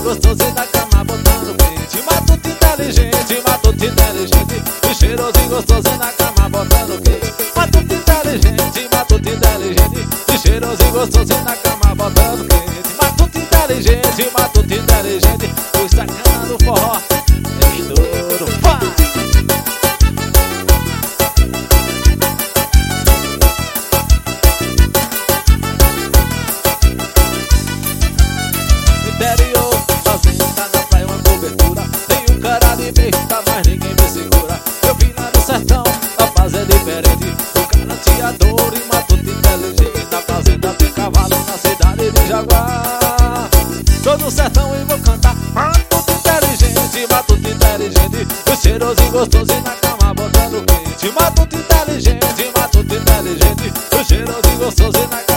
gostoso e na cama botando quente. Matuto inteligente, matuto inteligente, e cheiroso e gostoso e na cama botando quente. Matuto inteligente, matuto inteligente, e cheiroso e gostoso e na cama botando quente. Matuto inteligente, matuto inteligente, o sacana do forró é estouro. Vai! Interior, fazenda na praia, uma cobertura. Tem um cara de berta, mas ninguém me segura. Eu vim lá no sertão, a fazenda é diferente. O cara tinha dor e matuto inteligente. Na fazenda tem cavalo, na cidade de Jaguar. Tô no sertão e vou cantar matuto inteligente, matuto inteligente, o cheiroso e gostoso e na cama botando quente. Matuto inteligente, matuto inteligente, o cheiroso e gostoso e na cama